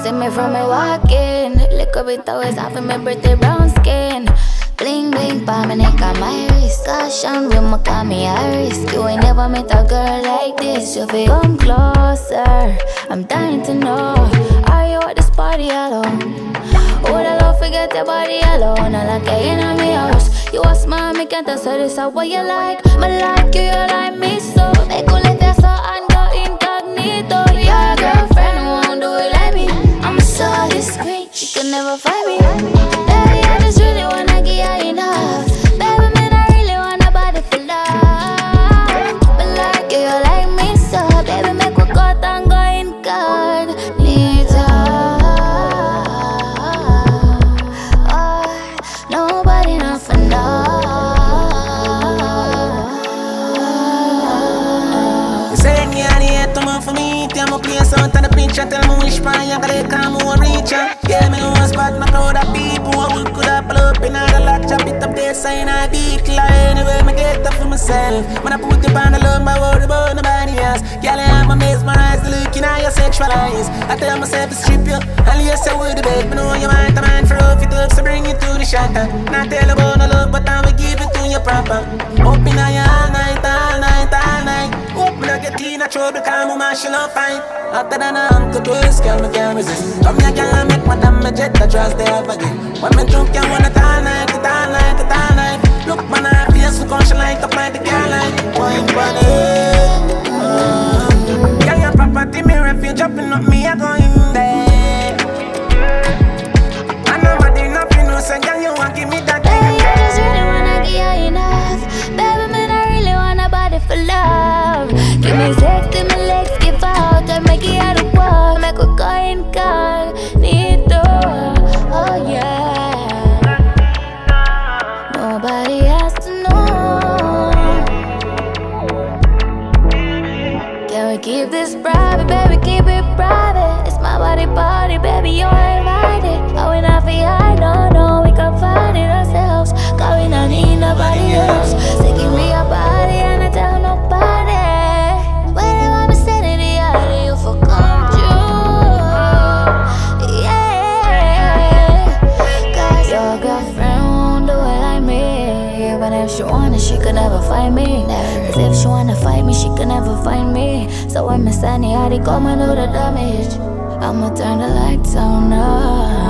see me from me walking. Little bit always having me pretty brown skin. Bling bling pa my neck and my wrist. Caution when me call me Iris. You ain't never met a girl like this. You feel come closer, I'm dying to know. Are you at this party alone? Would I love to get your body alone? I like you in my house. You a smile, me can't answer this. How what you like? Me like you, you like me so. Make you let that so and go incognito. Your girlfriend won't do it like me. I'm so discreet, she can never find me. Baby, I just really wanna give you enough. Baby, man, I really wanna body for love. But like you, you like me so. Baby, make we cut and go incognito. Nobody nothing know. You say me on the head to move for me. Tell me place out on the picture. Tell me which part you gotta come more reach. Yeah, me know a spot, my crowd of people. We could have pull up in all the lot. Chop it up there, sign I be clear. Anyway, me get up for myself. When I put the band alone, my worry about nobody else. Girl, I'm mesmerized, looking at your sexual eyes. I tell myself to strip you, and yes, I would beg. Me know you want a man for rough it up, so bring it to the shutter. Not tell about no love, but I will give it to you proper. Open eye all night, all night, all night. Hope me not get in a trouble, cause my shall not fight. After that, I'm to twist, girl, me can't resist. Come here, girl, I make my damn jet, I trust they have again. When me drunk, you want it all night, it all night, it all night. Look, man, I feel so conscious, like up like the girl, like wine for it. Girl, your property, me refuge, dropping up me, I go in there. I know what they nothing, no, so girl, you want give me that. Baby, I just really wanna give you enough. Baby, man, I really want a body for love. Give me sex till my legs give out. I make it out of work, make we go incognito. Oh yeah, nobody has to know. Can we keep this private, baby, keep it private. It's my body party, baby, you're invited. Oh, we not feel high, no, no, we can find it ourselves. Cause we not need nobody else. So give me your body and I tell nobody. Whenever I'm sending the other, you for come true. Yeah, cause your girlfriend won't do it like me. But if she wanna, she could never find me. Cause if she wanna fight me, she could never find me. So when me send the other, come and do the damage. I'ma turn the lights on up.